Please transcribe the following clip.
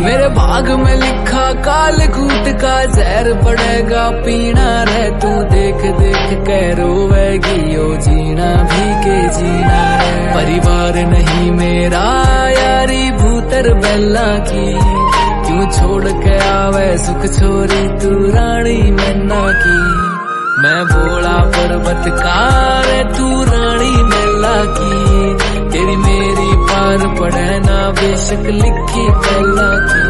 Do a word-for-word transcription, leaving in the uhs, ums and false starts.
मेरे भाग में लिखा काल कूट का जहर पड़ेगा पीना रे, तू देख देख के रोवेगी ओ जीना भी के जीना रे। परिवार नहीं मेरा यारी भूतर बेला की, क्यों छोड़ के आवे सुख छोरी तू रानी मैना की। मैं भोला पर्वत का रे तू रानी मैला की, तेरी मेरी पार पड़े ना बेशक लिखी पहला की।